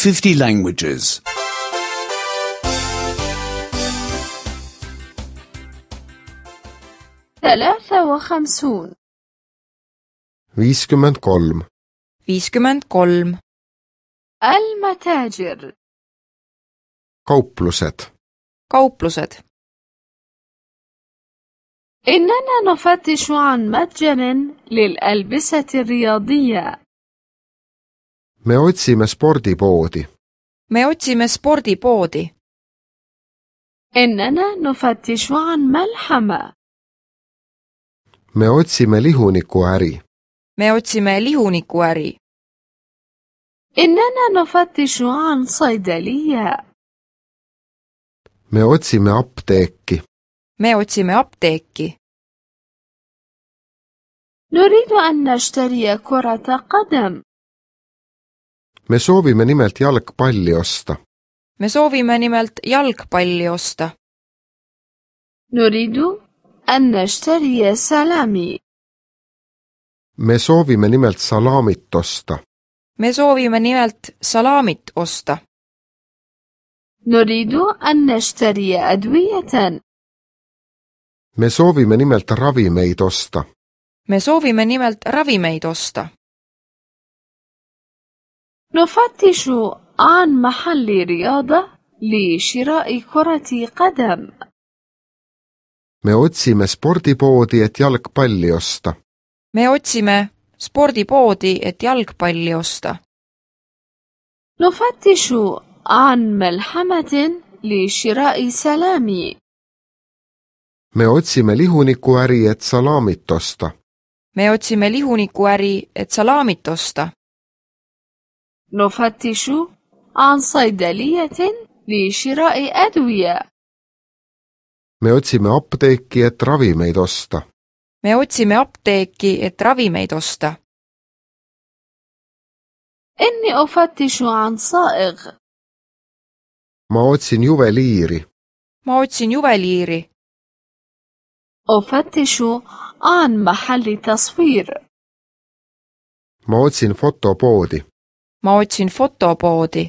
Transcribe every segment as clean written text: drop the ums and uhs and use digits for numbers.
50 languages. 53 53 53 المتاجر kauplused إننا نفتش عن متجر للألبسة الرياضية. me otsime spordipoodi me otsime spordipoodi إننا نفتش عن ملحمة. me otsime lihunikuäri me otsime lihunikuäri إننا نفتش عن صيدلية. me otsime apteeki me otsime apteeki نريد أن نشتري كرة قدم. me soovime nimelt jalgpalli osta me soovime nimelt jalgpalli osta نريد أن نشتري سلامي. me soovime nimelt salaamit osta me soovime nimelt salaamit osta نريد أن نشتري أدوية. me soovime nimelt ravimeid osta me soovime nimelt ravimeid osta نفتش عن محل رياضة لشراء كرة قدم. me otsime spordipoodi et jalgpalli osta me otsime spordipoodi et jalgpalli osta نفتش عن ملحمة لشراء سلامي. me otsime lihunikuäri et salaamit osta me otsime lihunikuäri et salaamit osta نفتش عن صيدلية لشراء أدوية. me otsime apteeki et ravimeid osta me otsime apteeki et ravimeid osta إني أفتش عن صائغ. ma otsin juveliiri ma otsin juveliiri أفتش عن محل تصوير. ma otsin fotopoodi ma otsin fotopoodi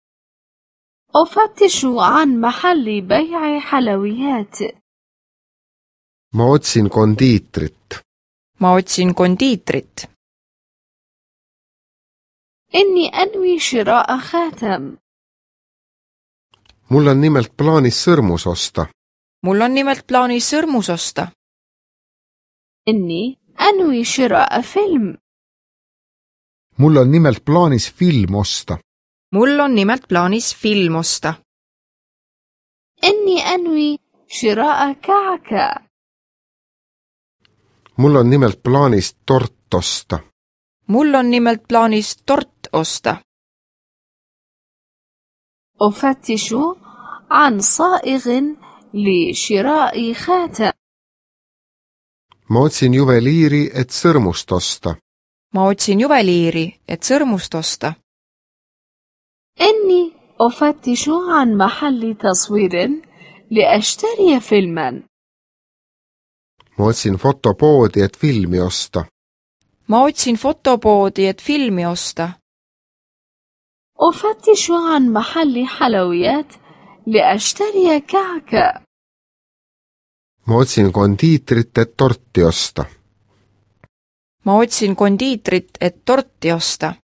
أفتش عن محل بيع حلويات. ma otsin kondiitrit ma otsin kondiitrit إني أنوي شراء خاتم. mul on nimelt plaanis sõrmus osta mul on nimelt plaanis sõrmus osta إني أنوي شراء فيلم. mul on nimelt plaanis film osta mul on nimelt plaanis film osta إني أنوي شراء كعكة. mul on nimelt plaanis tort osta mul on nimelt plaanis tort osta أفتش عن صائغ لشراء خاتم. ma otsin juveliiri et sõrmust osta ma otsin juveliiri et sõrmust osta إني أفتش عن محل تصوير لأشتري فيلما. ma otsin fotopoodi et filmi osta ma otsin fotopoodi et filmi osta أفتش عن محل حلويات لأشتري كعكة. ma otsin kondiitrit et torti osta ma otsin kondiitrit et torti osta